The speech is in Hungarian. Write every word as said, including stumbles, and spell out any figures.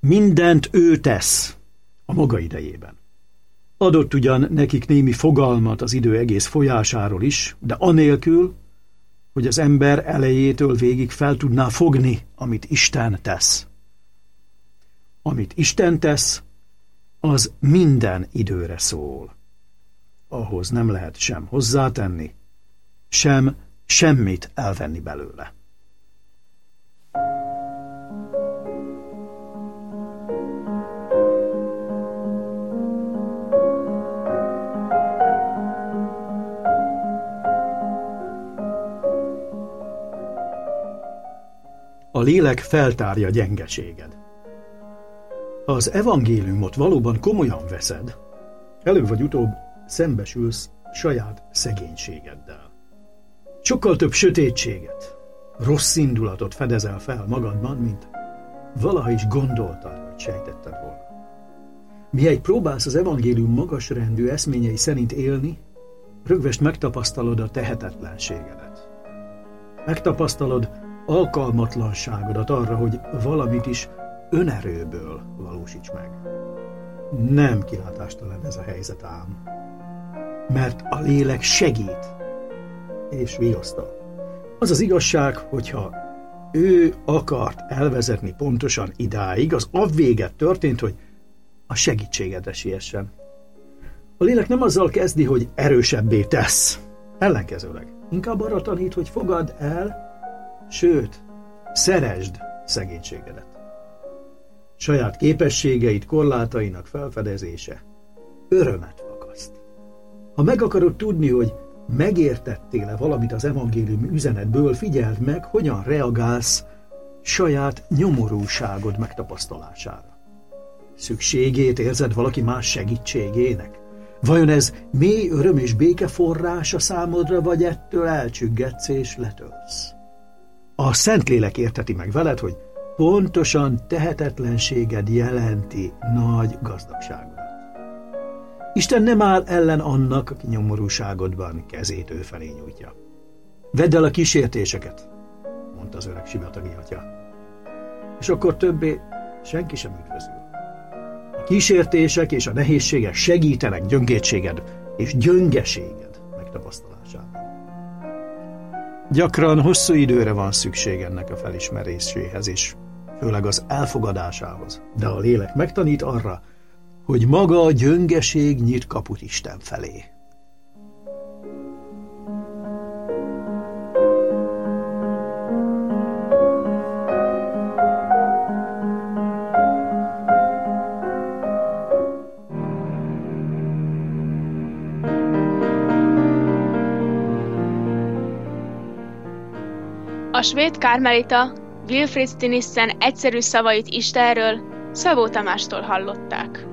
Mindent ő tesz a maga idejében. Adott ugyan nekik némi fogalmat az idő egész folyásáról is, de anélkül, hogy az ember elejétől végig fel tudná fogni, amit Isten tesz. Amit Isten tesz, az minden időre szól. Ahhoz nem lehet sem hozzátenni, sem semmit elvenni belőle. A lélek feltárja gyengeséged. Ha az evangéliumot valóban komolyan veszed, előbb vagy utóbb szembesülsz saját szegénységeddel. Sokkal több sötétséget, rossz indulatot fedezel fel magadban, mint valaha is gondoltad vagy sejtetted volna. Mihelyt próbálsz az evangélium magasrendű eszményei szerint élni, rögvest megtapasztalod a tehetetlenségedet. Megtapasztalod alkalmatlanságodat arra, hogy valamit is önerőből valósíts meg. Nem kilátástalan ez a helyzet ám, mert a lélek segít és vigasztal. Az az igazság, hogyha ő akart elvezetni pontosan idáig, az avvéget történt, hogy a segítségedre siessen. A lélek nem azzal kezdi, hogy erősebbé tesz, ellenkezőleg. Inkább arra tanít, hogy fogadd el, sőt, szeresd szegénységedet. Saját képességeid, korlátainak felfedezése örömet fakaszt. Ha meg akarod tudni, hogy megértettél-e valamit az evangélium üzenetből, figyeld meg, hogyan reagálsz saját nyomorúságod megtapasztalására. Szükségét érzed valaki más segítségének? Vajon ez mély öröm és béke forrása számodra, vagy ettől elcsüggetsz és letölsz? A Szentlélek érteti meg veled, hogy pontosan tehetetlenséged jelenti nagy gazdagságodat. Isten nem áll ellen annak, aki nyomorúságodban kezét ő felé nyújtja. Vedd el a kísértéseket, mondta az öreg sivatagi atya. És akkor többé senki sem üdvözül. A kísértések és a nehézségek segítenek gyöngétséged és gyöngeséged megtapasztalásában. Gyakran hosszú időre van szükség ennek a felismeréséhez is, főleg az elfogadásához, de a lélek megtanít arra, hogy maga a gyöngeség nyit kaput Isten felé. A svéd kármelita Wilfrid Stinissen egyszerű szavait Istenről Szabó Tamástól hallották.